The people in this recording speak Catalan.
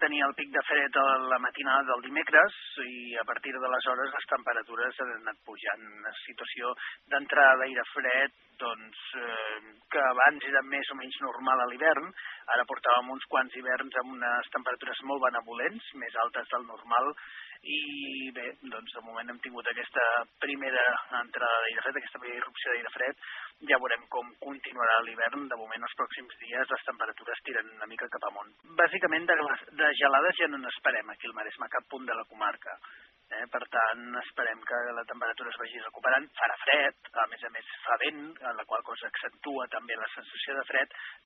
tenir el pic de fred a la matinada del dimecres i a partir d'aleshores les temperatures han anat pujant. Una situació d'entrada d'aire fred que abans era més o menys normal a l'hivern. Ara portàvem uns quants hiverns amb unes temperatures molt benevolents, més altes del normal, i bé, doncs de moment hem tingut aquesta primera entrada d'aire fred, aquesta primera irrupció d'aire fred. Ja veurem com continuarà l'hivern. De moment, els pròxims dies, les temperatures tiren una mica cap amunt. Bàsicament, de gelades ja no n'esperem aquí al Maresme, a cap punt de la comarca. Per tant, esperem que la temperatura es vagi recuperant. Farà fred, a més fa vent, la qual cosa accentua també la sensació de fred,